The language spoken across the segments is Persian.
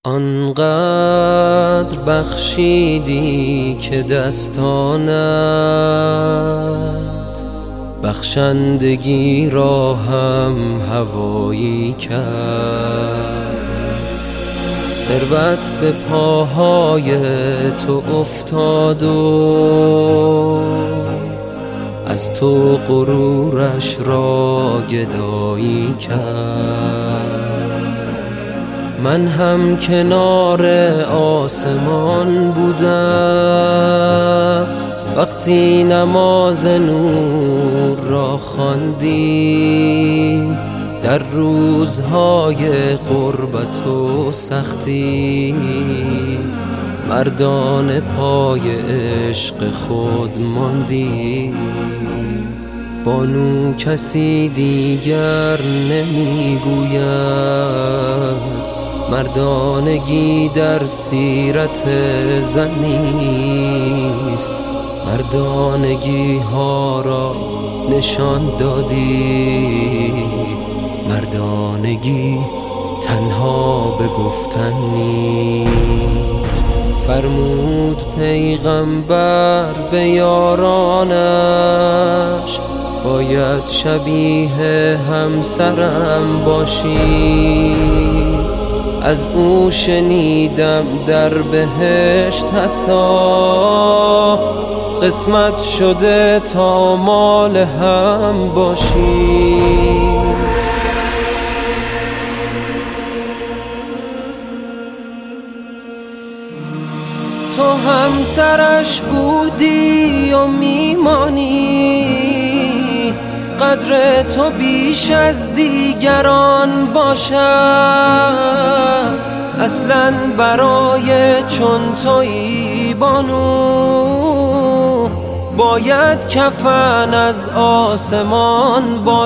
آنقدر بخشیدی که دستانت بخشندگی را هم هوایی کرد. ثروت به پاهای تو افتاد و از تو غرورش را گدایی کرد. من هم کنار آسمان بودم وقتی نماز نور را خواندی، در روزهای غربت و سختی مردان پای عشق خود ماندی. بانو کسی دیگر نمیگوید مردانگی در سیرت زن نیست. مردانگی ها را نشان دادی، مردانگی تنها به گفتن نیست. فرمود پیغمبر به یارانش باید شبیه همسرم باشی. از او شنیدم در بهشت حتی قسمت شده تا مال هم باشی. تو همسرش بودی و میمانی، قدر تو بیش از دیگران باشد. اصلاً برای چون تویی بانو باید کفن از آسمان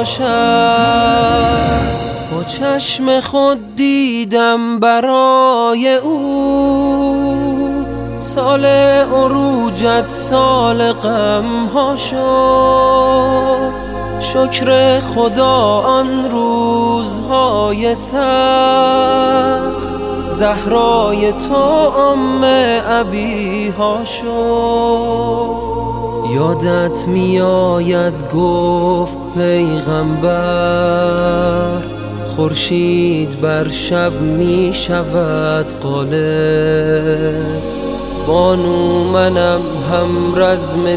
باشد. با چشم خود دیدم برای او سال عروجت سال غم ها شد. شکر خدا آن روزهای سخت زهرای تو ام ابیها شد. یادت میآید گفت پیغمبر خورشید بر شب می شود غالب. بانو منم هم رزم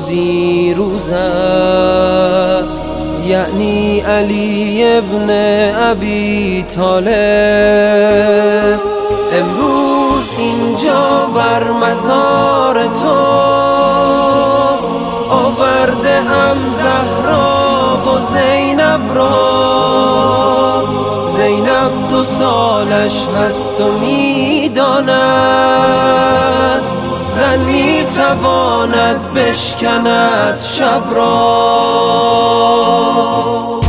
دیروزت، یعنی علی ابن ابی طالب. امروز اینجا بر مزار تو آورده ام زهرا و زینب را. زینب 2 سالش هست و میداند زن میتواند بشکند شب را.